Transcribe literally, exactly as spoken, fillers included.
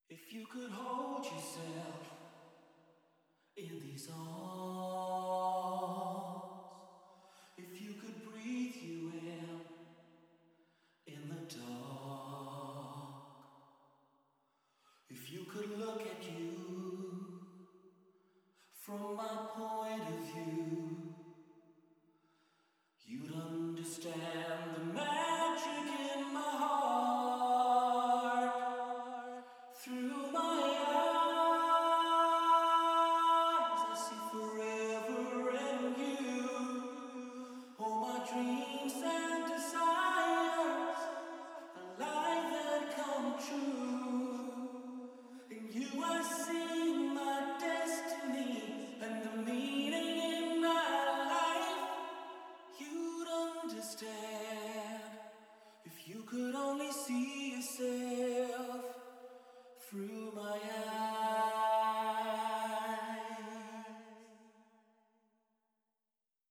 If you could hold yourself in these arms, if you could breathe you in in the dark, if you could look at you from my point of view, you'd understand the magic in my heart. Through my eyes I see forever and you, all my dreams and desires, alive and come true. In you I see my destiny and the meaning in my life. You'd understand if you could only see yourself through my eyes.